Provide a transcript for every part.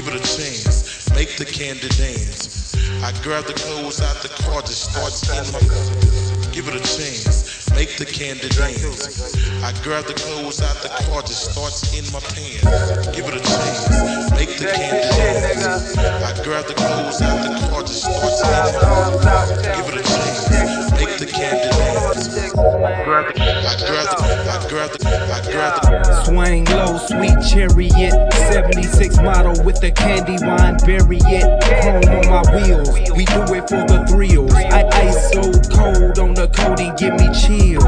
give it a chance, make the candy dance. I grab the clothes out the car, just starts in my. Give it a chance, make the candy dance. I grab the clothes out the car, just starts in my pants. Give it a chance, make the candy dance. I grab the clothes out the car, just starts in my pants. Give it a chance, make the candy dance. I grab the. Swing low, sweet chariot, 76 model with the candy wine, bury it. Chrome on my wheels, we do it for the thrills. Ice so cold on the coating, give me chill.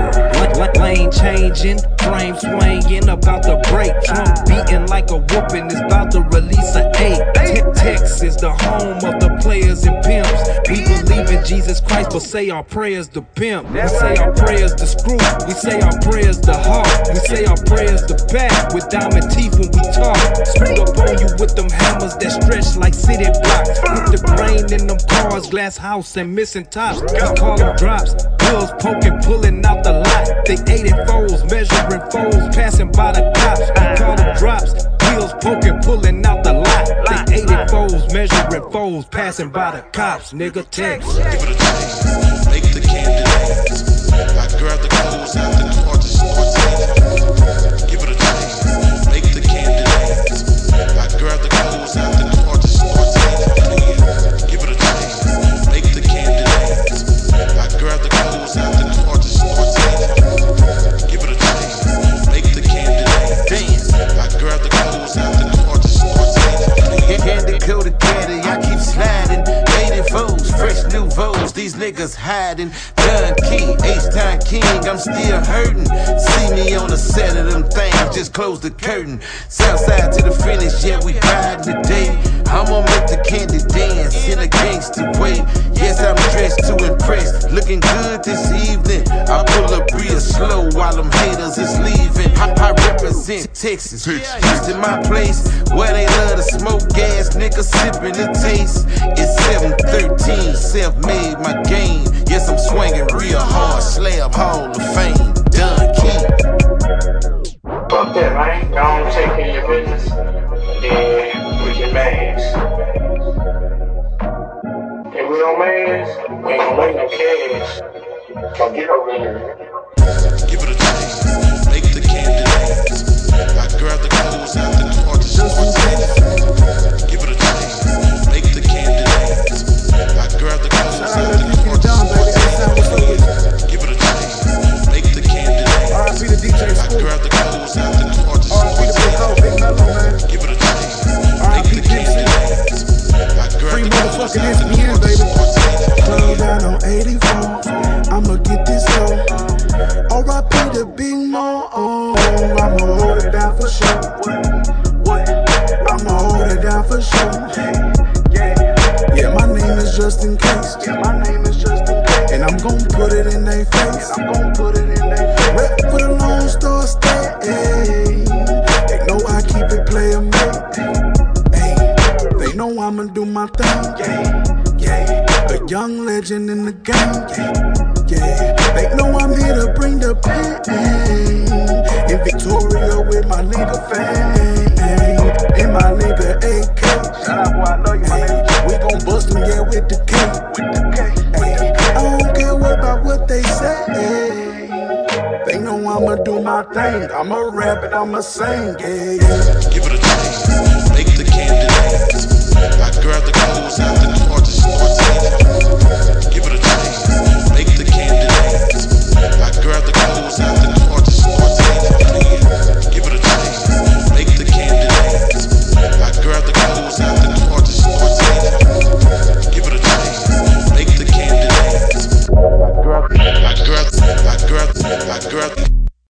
Lane changing, frame swinging, about to break. Trump beating like a whooping, is about to release an 8. Texas, the home of the players and pimps. We believe in Jesus Christ, but say our prayers to pimp. We say our prayers to screw, we say our prayers to hawk. We say our prayers to back with diamond teeth when we talk. Screwed up on you with them hammers that stretch like city blocks. Put the grain in them cars, glass house and missing tops. We call them drops, wheels poking, pulling out the lot. They 84s, measuring foes, passing by the cops. We call them drops, wheels poking, pulling out the lot. They 84s, measuring foes, passing by the cops. Nigga, text. Give it a chance, make the candy dance. I grab the clothes out the car, just starts in my. Give it a chance, make the candy dance. I grab the clothes out the car, just starts in my pants. Give it a chance, make the candy dance. I grab the clothes out the car, just starts in my. Give it a chance, make the candy dance. I grab the clothes out the car, just starts in my pants. Candy coated caddy, I keep sliding. 84s, fresh new Vogues, these niggas hiding. John Key, H-Time King, I'm still hurting. See me on the set of them things, just close the curtain. Southside to the finish, yeah, we riding today. I'ma make the candy dance in a gangster way. Yes, I'm dressed to impress, looking good this evening. I pull up real slow while them haters is leaving. I represent Texas, Houston my place, where they love to smoke gas, niggas sipping the taste. It's 713, self-made my game. Yes, I'm swinging real hard, Slab Hall of Fame, Don Key. Fuck that, man. Go on, take care of your business. Then with your bags. If we don't manage, we ain't gonna make no cash. So get over here. Give it a chance, make the candy dance. I grab the clothes out the car, just starts in my. Give it a chance, make the candy dance. I grab the clothes out the car, just starts in my. Give it a chance, make the candy dance. I grab the clothes out the car, just starts in my. Give it a chance, make the candy dance. I grab the clothes out the car, just starts in my. Slow down on 84, I'ma get this low. R.I.P. the Big Mo, I'ma hold it down for sure. I'ma hold it down for sure. Yeah, my name is just in case. And I'm gon' put it in their face. Rep for the Lone Star State. They know I keep it player made. They know I'ma do my thing. A young legend in the game. They know I'm here to bring the pain. In Victoria with my nigga Fame. And my nigga AK. Shout out, boy, I know you, my nigga. We gon' bust them, yeah, with the K. I don't care about what they say. They know I'ma do my thing. I'ma rap and I'ma sing, Give it a chance.